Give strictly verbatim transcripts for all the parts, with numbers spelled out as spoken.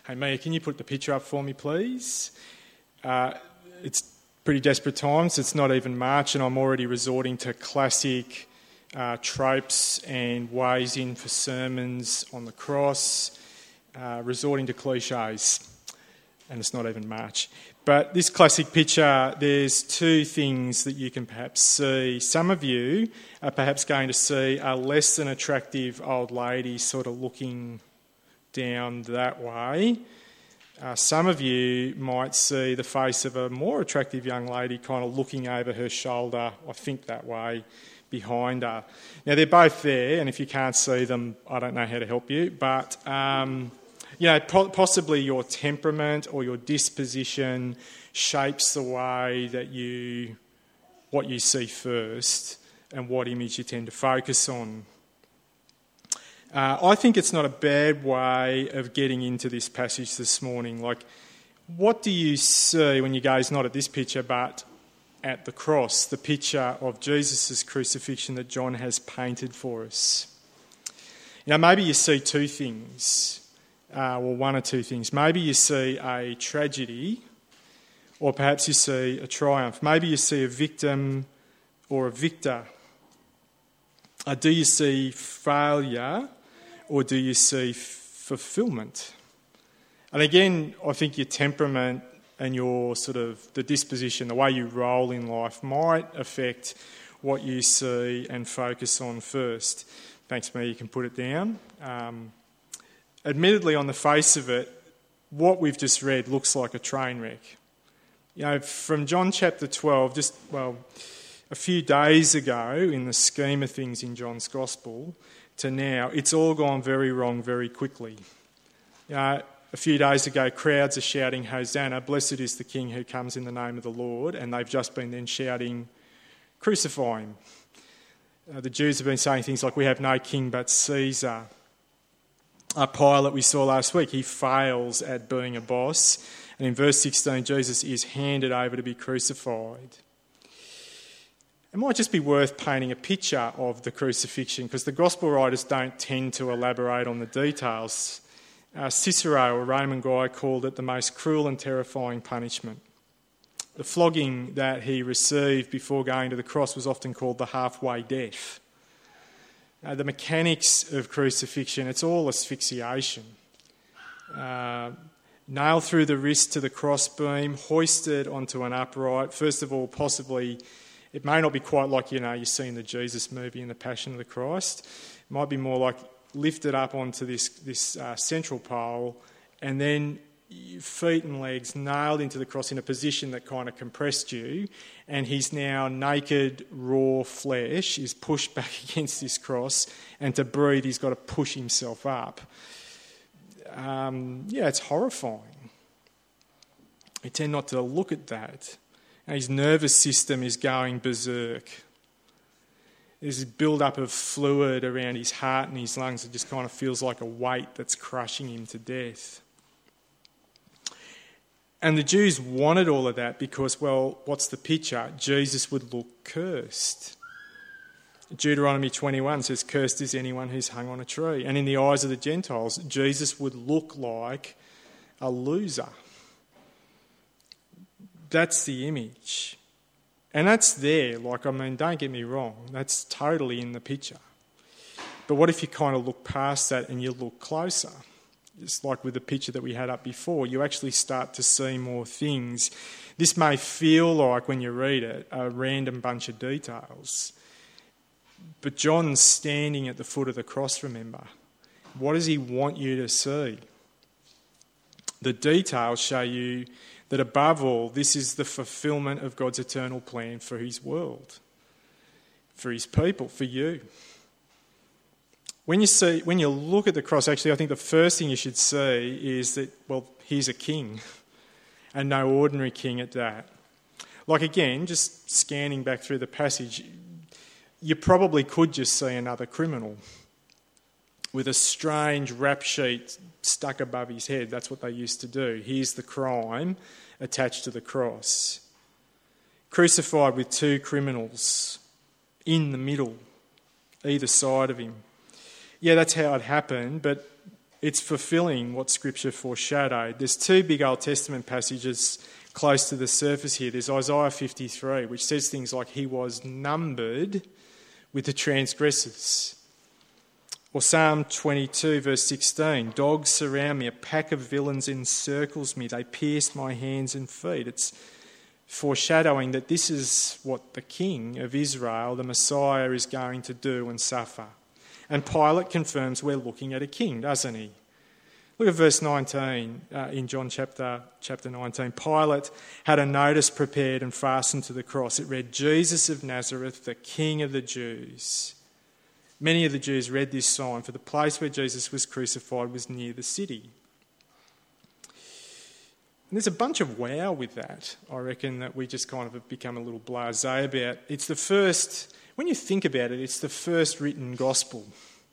Hey, Mia, can you put the picture up for me, please? Uh, it's pretty desperate times. It's not even March, and I'm already resorting to classic uh, tropes and ways in for sermons on the cross, uh, resorting to cliches, and it's not even March. But this classic picture, there's two things that you can perhaps see. Some of you are perhaps going to see a less than attractive old lady sort of looking down that way. Uh, some of you might see the face of a more attractive young lady kind of looking over her shoulder, I think that way, behind her. Now, they're both there, and if you can't see them, I don't know how to help you, but um, you know, po- possibly your temperament or your disposition shapes the way that you, what you see first and what image you tend to focus on. Uh, I think it's not a bad way of getting into this passage this morning. Like, what do you see when you gaze not at this picture but at the cross, the picture of Jesus' crucifixion that John has painted for us? You know, maybe you see two things, uh, well, one or two things. Maybe you see a tragedy, or perhaps you see a triumph. Maybe you see a victim or a victor. Uh, do you see failure? Or do you see fulfilment? And again, I think your temperament and your sort of the disposition, the way you roll in life might affect what you see and focus on first. Thanks, Mia, you can put it down. Um, admittedly, on the face of it, what we've just read looks like a train wreck. You know, from John chapter twelve, just, well, a few days ago in the scheme of things in John's Gospel, to now, it's all gone very wrong very quickly. You know, a few days ago, crowds are shouting, Hosanna, blessed is the King who comes in the name of the Lord, and they've just been then shouting, crucify him. Uh, the Jews have been saying things like, we have no king but Caesar. Uh, Pilate, we saw last week, he fails at being a boss, and in verse sixteen, Jesus is handed over to be crucified. It might just be worth painting a picture of the crucifixion because the gospel writers don't tend to elaborate on the details. Uh, Cicero, a Roman guy, called it the most cruel and terrifying punishment. The flogging that he received before going to the cross was often called the halfway death. Uh, the mechanics of crucifixion, it's all asphyxiation. Uh, nailed through the wrist to the crossbeam, hoisted onto an upright, first of all possibly. It may not be quite like, you know, you see in the Jesus movie in the Passion of the Christ. It might be more like lifted up onto this, this uh, central pole and then feet and legs nailed into the cross in a position that kind of compressed you, and his now naked, raw flesh is pushed back against this cross, and to breathe he's got to push himself up. Um, yeah, it's horrifying. We tend not to look at that. His nervous system is going berserk. There's a build-up of fluid around his heart and his lungs. It just kind of feels like a weight that's crushing him to death. And the Jews wanted all of that because, well, what's the picture? Jesus would look cursed. Deuteronomy twenty-one says, cursed is anyone who's hung on a tree. And in the eyes of the Gentiles, Jesus would look like a loser. That's the image. And that's there. Like, I mean, don't get me wrong. That's totally in the picture. But what if you kind of look past that and you look closer? It's like with the picture that we had up before. You actually start to see more things. This may feel like, when you read it, a random bunch of details. But John's standing at the foot of the cross, remember. What does he want you to see? The details show you that above all, this is the fulfilment of God's eternal plan for his world, for his people, for you. When you see, when you look at the cross, actually, I think the first thing you should see is that, well, he's a king, and no ordinary king at that. Like, again, just scanning back through the passage, you probably could just see another criminal with a strange rap sheet stuck above his head. That's what they used to do. Here's the crime attached to the cross. Crucified with two criminals in the middle, either side of him. Yeah, that's how it happened, but It's fulfilling what Scripture foreshadowed. There's two big Old Testament passages close to the surface here. There's Isaiah fifty-three, which says things like, he was numbered with the transgressors. Or Psalm twenty-two, verse sixteen, dogs surround me, a pack of villains encircles me, they pierce my hands and feet. It's foreshadowing that this is what the King of Israel, the Messiah, is going to do and suffer. And Pilate confirms we're looking at a king, doesn't he? Look at verse nineteen uh, in John chapter, chapter nineteen. Pilate had a notice prepared and fastened to the cross. It read, Jesus of Nazareth, the King of the Jews. Many of the Jews read this sign, for the place where Jesus was crucified was near the city. And there's a bunch of wow with that, I reckon, that we just kind of have become a little blasé about. It's the first, when you think about it, it's the first written gospel.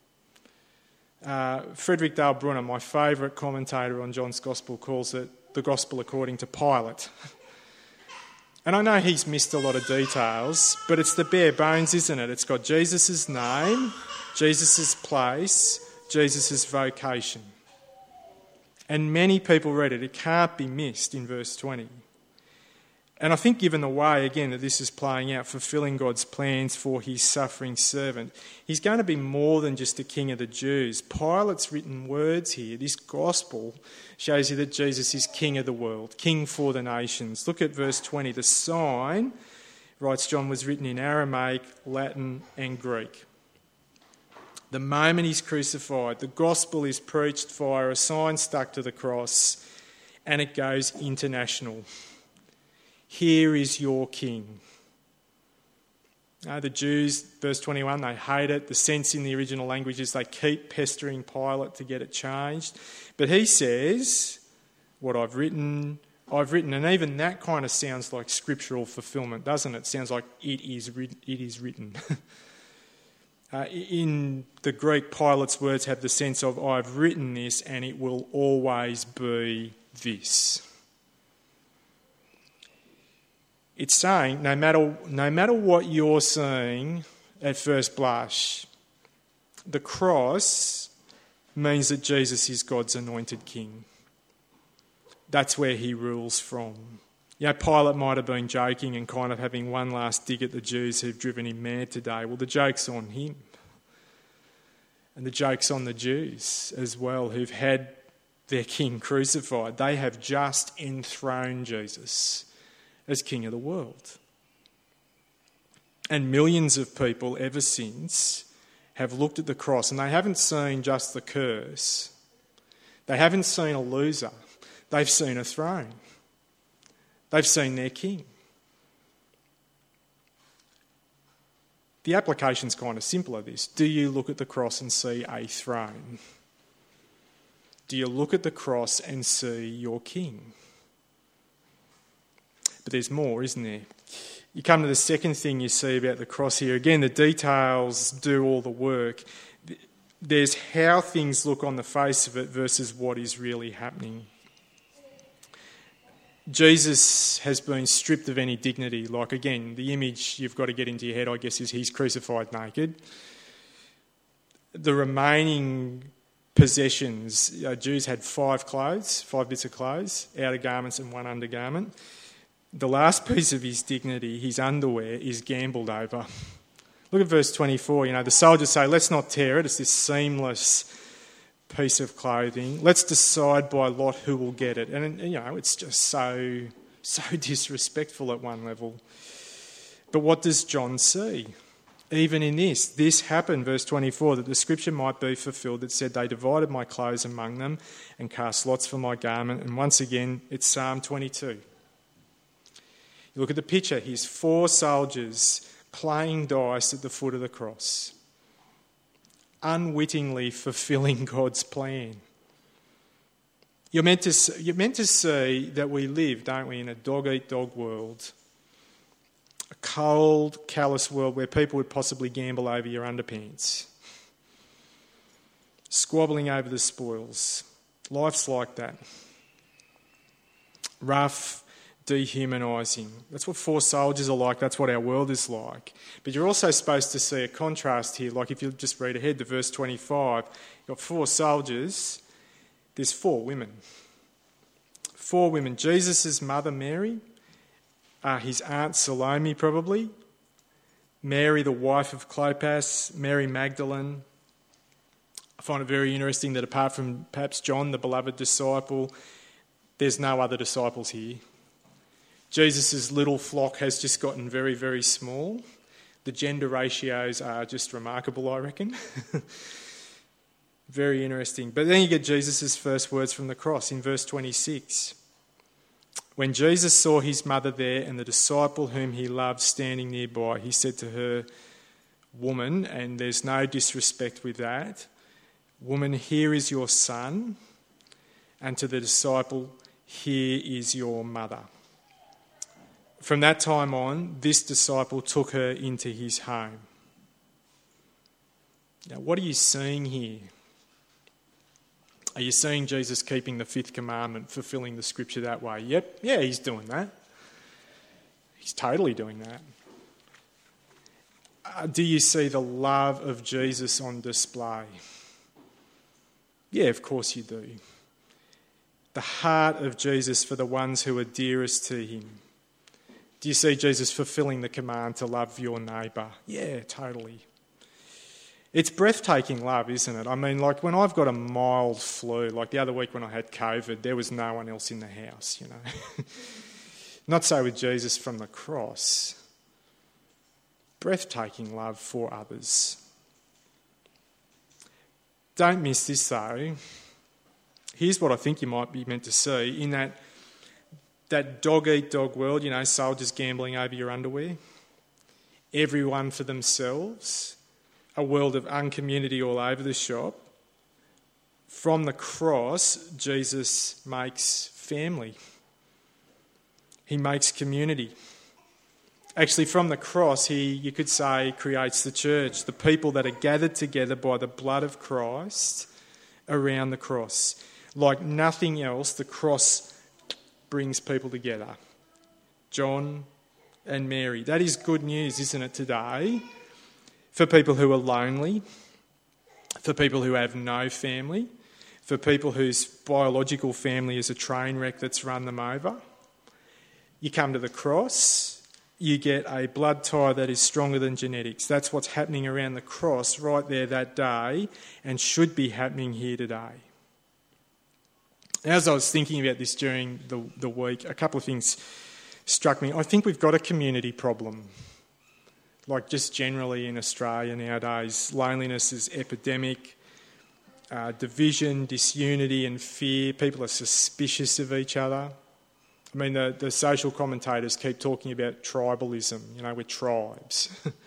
Uh, Frederick Dale Brunner, my favourite commentator on John's Gospel, calls it the Gospel according to Pilate. And I know he's missed a lot of details, but it's the bare bones, isn't it? It's got Jesus' name, Jesus' place, Jesus' vocation. And many people read it. It can't be missed in verse twenty. And I think given the way, again, that this is playing out, fulfilling God's plans for his suffering servant, he's going to be more than just the King of the Jews. Pilate's written words here, this gospel, shows you that Jesus is King of the world, King for the nations. Look at verse twenty. The sign, writes John, was written in Aramaic, Latin and Greek. The moment he's crucified, the gospel is preached via a sign stuck to the cross, and it goes international. Here is your king. Uh, the Jews, verse twenty-one, they hate it. The sense in the original language is they keep pestering Pilate to get it changed. But he says, what I've written, I've written, and even that kind of sounds like scriptural fulfilment, doesn't it? It sounds like it is, it is written. uh, in the Greek, Pilate's words have the sense of, I've written this and it will always be this. It's saying, no matter, no matter what you're seeing at first blush, the cross means that Jesus is God's anointed king. That's where he rules from. You know, Pilate might have been joking and kind of having one last dig at the Jews who've driven him mad today. Well, the joke's on him. And the joke's on the Jews as well, who've had their king crucified. They have just enthroned Jesus as King of the world. And millions of people ever since have looked at the cross and they haven't seen just the curse. They haven't seen a loser. They've seen a throne. They've seen their king. The application's kind of simple of this. Do you look at the cross and see a throne? Do you look at the cross and see your king? But there's more, isn't there? You come to the second thing you see about the cross here. Again, the details do all the work. There's how things look on the face of it versus what is really happening. Jesus has been stripped of any dignity. Like, again, the image you've got to get into your head, I guess, is he's crucified naked. The remaining possessions, uh, Jews had five clothes, five bits of clothes, outer garments and one undergarment. The last piece of his dignity, his underwear, is gambled over. Look at verse twenty-four. You know, the soldiers say, let's not tear it. It's this seamless piece of clothing. Let's decide by lot who will get it. And, you know, it's just so, so disrespectful at one level. But what does John see? Even in this, this happened, verse twenty-four, that the scripture might be fulfilled that said, they divided my clothes among them and cast lots for my garment. And once again, it's Psalm twenty-two. You look at the picture, here's four soldiers playing dice at the foot of the cross, unwittingly fulfilling God's plan. You're meant to, you're meant to see that we live, don't we, in a dog-eat-dog world, a cold, callous world where people would possibly gamble over your underpants, squabbling over the spoils. Life's like that. Rough, dehumanising. That's what four soldiers are like. That's what our world is like. But you're also supposed to see a contrast here. Like if you just read ahead to verse twenty-five, you've got four soldiers There's four women. Four women. Jesus' mother, Mary, uh, his aunt Salome probably, Mary, the wife of Clopas, Mary Magdalene. I find it very interesting that apart from perhaps John, the beloved disciple, there's no other disciples here. Jesus' little flock has just gotten very, very small. The gender ratios are just remarkable, I reckon. Very interesting. But then you get Jesus' first words from the cross in verse twenty-six. When Jesus saw his mother there and the disciple whom he loved standing nearby, he said to her, "Woman," and there's no disrespect with that, "Woman, here is your son," and to the disciple, "Here is your mother." From that time on, this disciple took her into his home. Now, what are you seeing here? Are you seeing Jesus keeping the fifth commandment, fulfilling the scripture that way? Yep, yeah, he's doing that. He's totally doing that. Uh, do you see the love of Jesus on display? Yeah, of course you do. The heart of Jesus for the ones who are dearest to him. Do you see Jesus fulfilling the command to love your neighbour? Yeah, totally. It's breathtaking love, isn't it? I mean, like when I've got a mild flu, like the other week when I had COVID, there was no one else in the house, you know. Not so with Jesus from the cross. Breathtaking love for others. Don't miss this though. Here's what I think you might be meant to see in that that dog-eat-dog world, you know, soldiers gambling over your underwear, everyone for themselves, a world of uncommunity all over the shop. From the cross, Jesus makes family. He makes community. Actually, from the cross, he, you could say, creates the church, the people that are gathered together by the blood of Christ around the cross. Like nothing else, the cross brings people together. John and Mary. That is good news, isn't it, today? For people who are lonely, for people who have no family, for people whose biological family is a train wreck that's run them over. You come to the cross, you get a blood tie that is stronger than genetics. That's what's happening around the cross right there that day and should be happening here today. As I was thinking about this during the, the week, a couple of things struck me. I think we've got a community problem. Like just generally in Australia nowadays, loneliness is epidemic, uh, division, disunity and fear. People are suspicious of each other. I mean, the, the social commentators keep talking about tribalism, you know, we're tribes.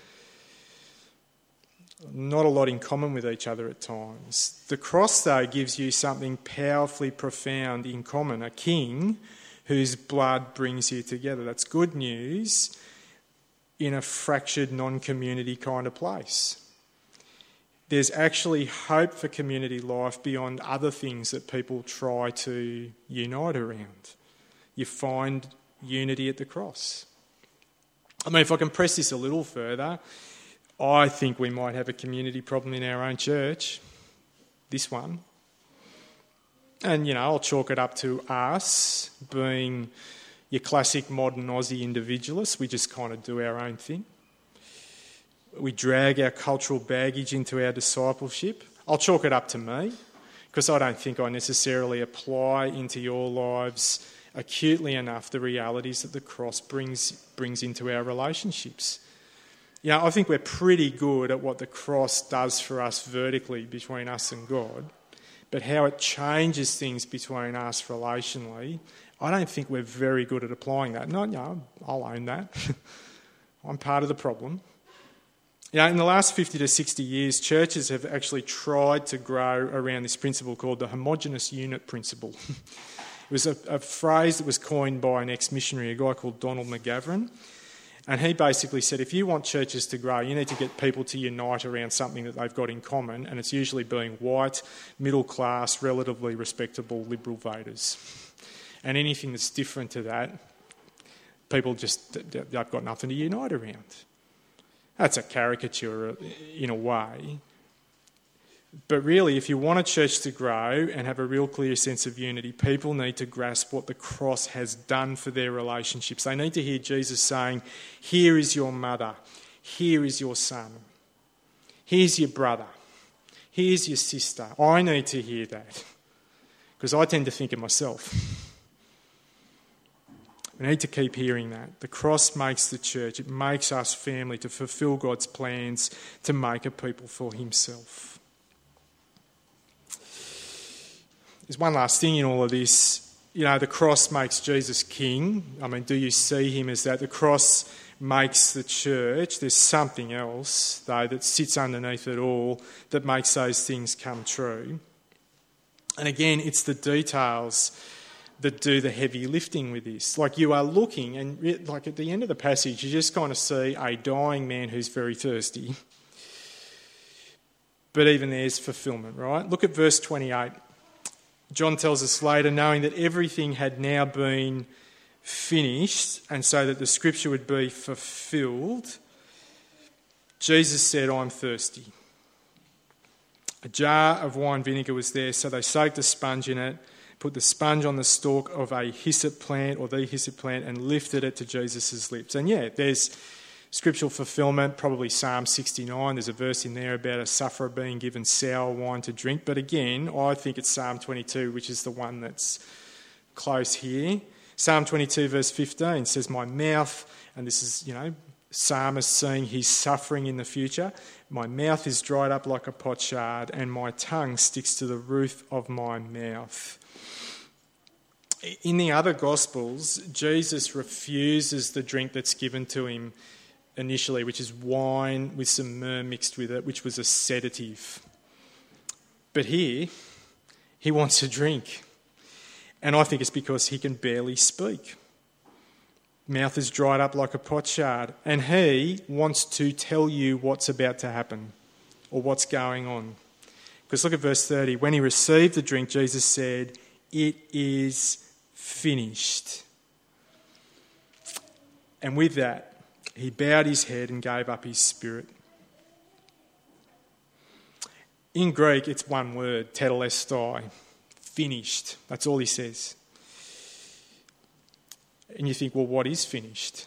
Not a lot in common with each other at times. The cross, though, gives you something powerfully profound in common, a king whose blood brings you together. That's good news in a fractured non-community kind of place. There's actually hope for community life beyond other things that people try to unite around. You find unity at the cross. I mean, if I can press this a little further, I think we might have a community problem in our own church, this one. And, you know, I'll chalk it up to us being your classic modern Aussie individualists. We just kind of do our own thing. We drag our cultural baggage into our discipleship. I'll chalk it up to me, because I don't think I necessarily apply into your lives acutely enough the realities that the cross brings brings into our relationships. You know, I think we're pretty good at what the cross does for us vertically between us and God, but how it changes things between us relationally, I don't think we're very good at applying that. No, no, I'll own that. I'm part of the problem. You know, in the last fifty to sixty years, churches have actually tried to grow around this principle called the homogeneous unit principle. It was a, a phrase that was coined by an ex-missionary, a guy called Donald McGavran. And he basically said, if you want churches to grow, you need to get people to unite around something that they've got in common, and it's usually being white, middle class, relatively respectable Liberal voters. And anything that's different to that, people just, they've got nothing to unite around. That's a caricature in a way. But really, if you want a church to grow and have a real clear sense of unity, people need to grasp what the cross has done for their relationships. They need to hear Jesus saying, here is your mother, here is your son, here's your brother, here's your sister. I need to hear that because I tend to think of myself. We need to keep hearing that. The cross makes the church, it makes us family to fulfil God's plans to make a people for himself. There's one last thing in all of this. You know, the cross makes Jesus king. I mean, do you see him as that? The cross makes the church. There's something else, though, that sits underneath it all that makes those things come true. And again, it's the details that do the heavy lifting with this. Like you are looking, and like at the end of the passage, you just kind of see a dying man who's very thirsty. But even there's fulfilment, right? Look at verse twenty-eight. John tells us later, knowing that everything had now been finished, and so that the scripture would be fulfilled, Jesus said, I'm thirsty. A jar of wine vinegar was there, so they soaked a sponge in it, put the sponge on the stalk of a hyssop plant, or the hyssop plant, and lifted it to Jesus' lips. And yeah, there's scriptural fulfilment, probably Psalm sixty-nine. There's a verse in there about a sufferer being given sour wine to drink. But again, I think it's Psalm twenty-two, which is the one that's close here. Psalm twenty-two verse fifteen says, my mouth, and this is, you know, psalmist saying he's suffering in the future, my mouth is dried up like a potsherd, and my tongue sticks to the roof of my mouth. In the other Gospels, Jesus refuses the drink that's given to him initially, which is wine with some myrrh mixed with it, which was a sedative. But here, he wants a drink. And I think it's because he can barely speak. Mouth is dried up like a potsherd. And he wants to tell you what's about to happen or what's going on. Because look at verse thirty. When he received the drink, Jesus said, it is finished. And with that, he bowed his head and gave up his spirit. In Greek, it's one word, tetelestai, finished. That's all he says. And you think, well, what is finished?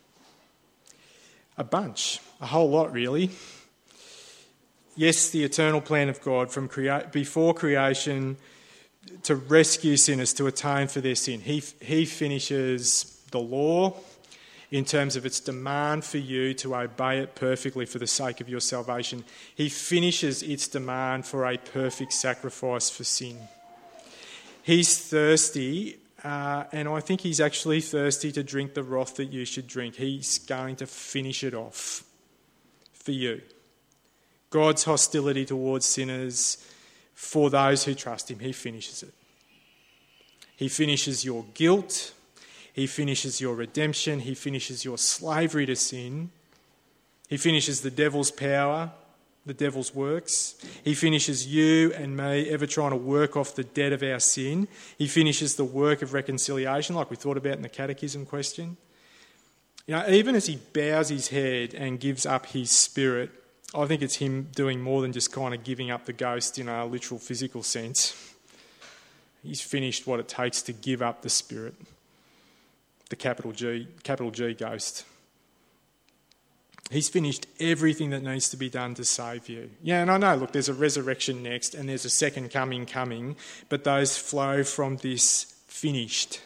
A bunch, a whole lot, really. Yes, the eternal plan of God from crea- before creation to rescue sinners, to atone for their sin. He, he finishes the law in terms of its demand for you to obey it perfectly for the sake of your salvation. He finishes its demand for a perfect sacrifice for sin. He's thirsty, uh, and I think he's actually thirsty to drink the wrath that you should drink. He's going to finish it off for you. God's hostility towards sinners, for those who trust him, he finishes it. He finishes your guilt. He finishes your redemption. He finishes your slavery to sin. He finishes the devil's power, the devil's works. He finishes you and me ever trying to work off the debt of our sin. He finishes the work of reconciliation, like we thought about in the catechism question. You know, even as he bows his head and gives up his spirit, I think it's him doing more than just kind of giving up the ghost in a literal physical sense. He's finished what it takes to give up the spirit. The capital G, capital G ghost. He's finished everything that needs to be done to save you. Yeah, and I know, look, there's a resurrection next and there's a second coming coming, but those flow from this finished.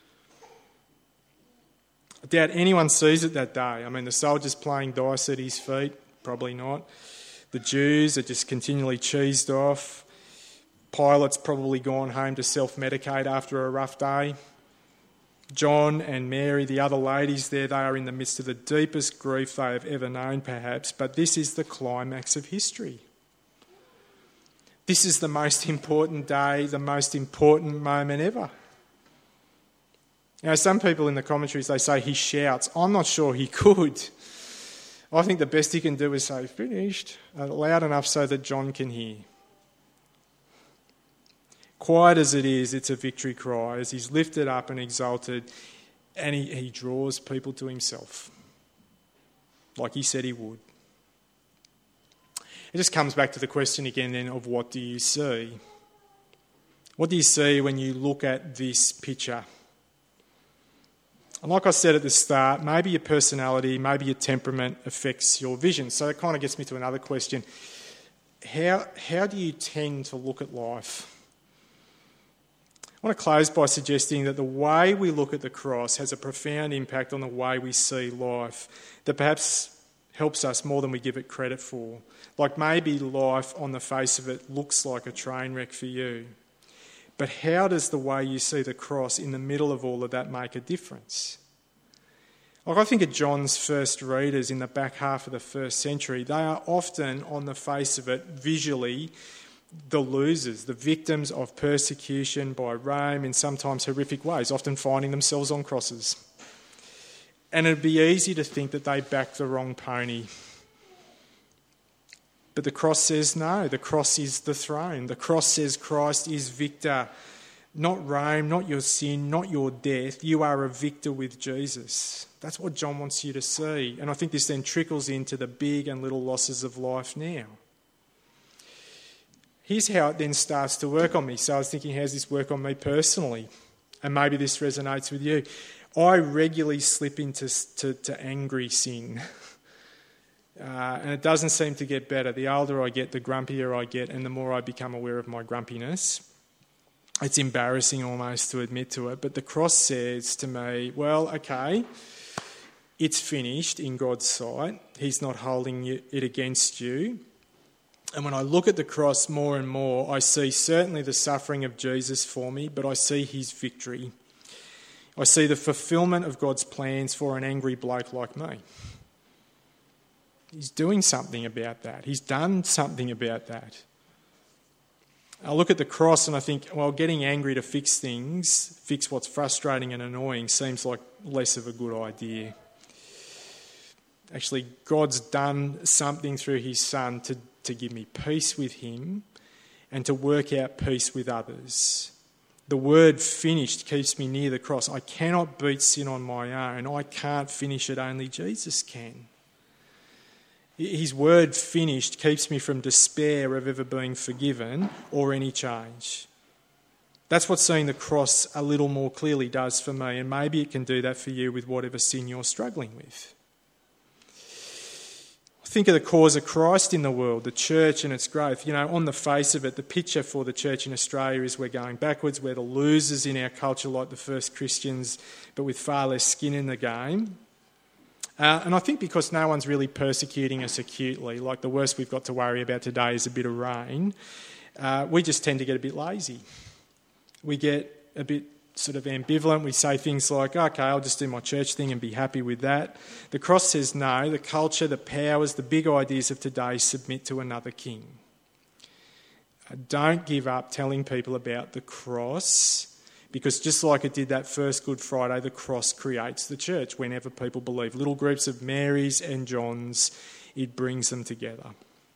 I doubt anyone sees it that day. I mean, the soldiers playing dice at his feet, probably not. The Jews are just continually cheesed off. Pilate's probably gone home to self-medicate after a rough day. John and Mary, the other ladies there, they are in the midst of the deepest grief they have ever known, perhaps, but this is the climax of history. This is the most important day, the most important moment ever. You know, some people in the commentaries, they say he shouts. I'm not sure he could. I think the best he can do is say, finished, loud enough so that John can hear. Quiet as it is, it's a victory cry as he's lifted up and exalted, and he, he draws people to himself, like he said he would. It just comes back to the question again then of what do you see? What do you see when you look at this picture? And like I said at the start, maybe your personality, maybe your temperament affects your vision. So it kind of gets me to another question. How, how do you tend to look at life? I want to close by suggesting that the way we look at the cross has a profound impact on the way we see life that perhaps helps us more than we give it credit for. Like maybe life on the face of it looks like a train wreck for you. But how does the way you see the cross in the middle of all of that make a difference? Like I think of John's first readers in the back half of the first century. They are often, on the face of it, visually, the losers, the victims of persecution by Rome in sometimes horrific ways, often finding themselves on crosses. And it'd be easy to think that they backed the wrong pony. But the cross says no, the cross is the throne. The cross says Christ is victor. Not Rome, not your sin, not your death. You are a victor with Jesus. That's what John wants you to see. And I think this then trickles into the big and little losses of life now. Here's how it then starts to work on me. So I was thinking, how's this work on me personally? And maybe this resonates with you. I regularly slip into to, to angry sin. Uh, and it doesn't seem to get better. The older I get, the grumpier I get, and the more I become aware of my grumpiness. It's embarrassing almost to admit to it, but the cross says to me, well, okay, it's finished in God's sight. He's not holding it against you. And when I look at the cross more and more, I see certainly the suffering of Jesus for me, but I see his victory. I see the fulfilment of God's plans for an angry bloke like me. He's doing something about that. He's done something about that. I look at the cross and I think, well, getting angry to fix things, fix what's frustrating and annoying, seems like less of a good idea. Actually, God's done something through his Son to, to give me peace with him and to work out peace with others. The word finished keeps me near the cross. I cannot beat sin on my own. I can't finish it, only Jesus can. His word finished keeps me from despair of ever being forgiven or any change. That's what seeing the cross a little more clearly does for me, and maybe it can do that for you with whatever sin you're struggling with. Think of the cause of Christ in the world, the church and its growth. You know, on the face of it, the picture for the church in Australia is we're going backwards. We're the losers in our culture like the first Christians, but with far less skin in the game. Uh, and I think because no one's really persecuting us acutely, like the worst we've got to worry about today is a bit of rain, uh, we just tend to get a bit lazy. We get a bit sort of ambivalent. We say things like, okay, I'll just do my church thing and be happy with that. The cross says no. The culture, the powers, the big ideas of today submit to another king. Uh, don't give up telling people about the cross, because just like it did that first Good Friday, the cross creates the church. Whenever people believe little groups of Marys and Johns, it brings them together.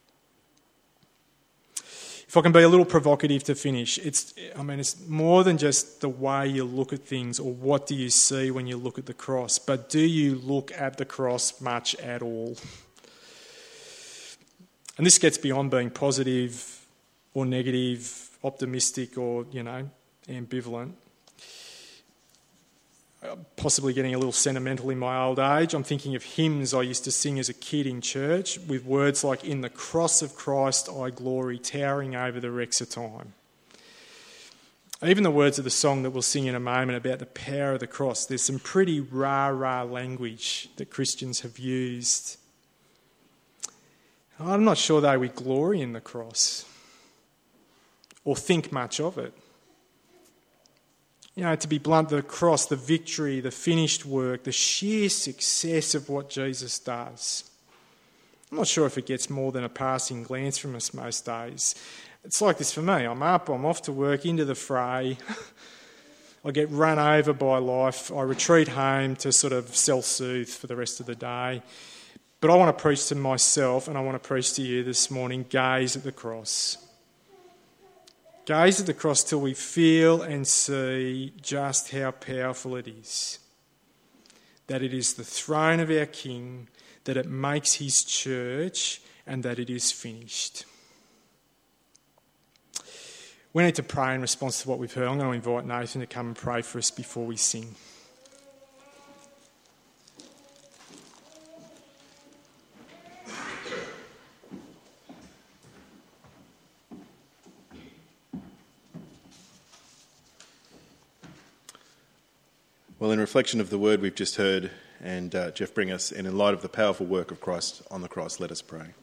If I can be a little provocative to finish, it's I mean, it's more than just the way you look at things or what do you see when you look at the cross, but do you look at the cross much at all? And this gets beyond being positive or negative, optimistic or, you know, ambivalent. Possibly getting a little sentimental in my old age. I'm thinking of hymns I used to sing as a kid in church with words like, "In the cross of Christ I glory, towering over the wrecks of time." Even the words of the song that we'll sing in a moment about the power of the cross, there's some pretty rah-rah language that Christians have used. I'm not sure, though, we glory in the cross or think much of it. You know, to be blunt, the cross, the victory, the finished work, the sheer success of what Jesus does. I'm not sure if it gets more than a passing glance from us most days. It's like this for me. I'm up, I'm off to work, into the fray. I get run over by life. I retreat home to sort of self-soothe for the rest of the day. But I want to preach to myself, and I want to preach to you this morning, gaze at the cross. Gaze at the cross till we feel and see just how powerful it is. That it is the throne of our King, that it makes his church, and that it is finished. We need to pray in response to what we've heard. I'm going to invite Nathan to come and pray for us before we sing. Well, in reflection of the word we've just heard, and uh, Jeff bring us, and in light of the powerful work of Christ on the cross, let us pray.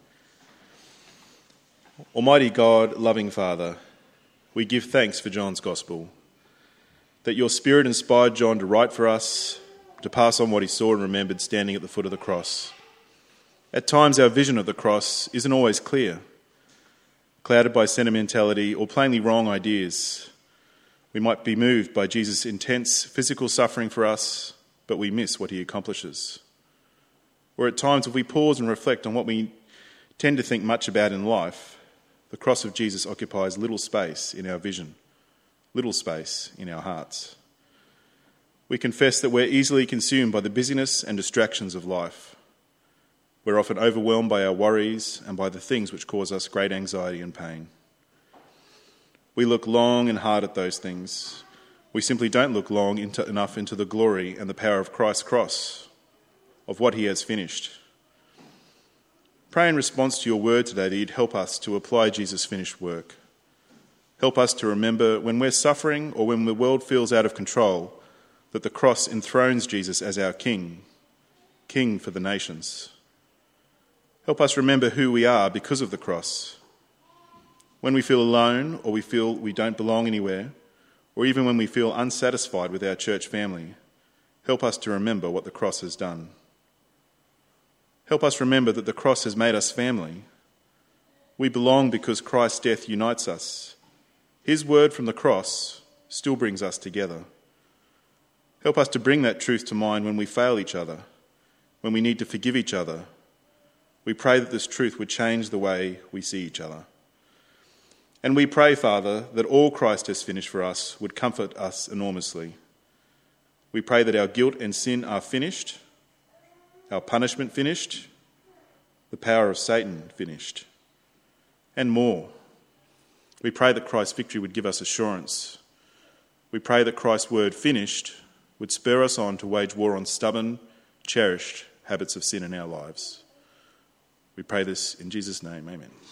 Almighty God, loving Father, we give thanks for John's Gospel, that your Spirit inspired John to write for us, to pass on what he saw and remembered standing at the foot of the cross. At times our vision of the cross isn't always clear, clouded by sentimentality or plainly wrong ideas. We might be moved by Jesus' intense physical suffering for us, but we miss what he accomplishes. Or at times, if we pause and reflect on what we tend to think much about in life, the cross of Jesus occupies little space in our vision, little space in our hearts. We confess that we're easily consumed by the busyness and distractions of life. We're often overwhelmed by our worries and by the things which cause us great anxiety and pain. We look long and hard at those things. We simply don't look long into, enough into the glory and the power of Christ's cross, of what he has finished. Pray in response to your word today that you'd help us to apply Jesus' finished work. Help us to remember when we're suffering or when the world feels out of control, that the cross enthrones Jesus as our King, King for the nations. Help us remember who we are because of the cross. When we feel alone or we feel we don't belong anywhere, or even when we feel unsatisfied with our church family, help us to remember what the cross has done. Help us remember that the cross has made us family. We belong because Christ's death unites us. His word from the cross still brings us together. Help us to bring that truth to mind when we fail each other, when we need to forgive each other. We pray that this truth would change the way we see each other. And we pray, Father, that all Christ has finished for us would comfort us enormously. We pray that our guilt and sin are finished, our punishment finished, the power of Satan finished, and more. We pray that Christ's victory would give us assurance. We pray that Christ's word finished would spur us on to wage war on stubborn, cherished habits of sin in our lives. We pray this in Jesus' name, amen.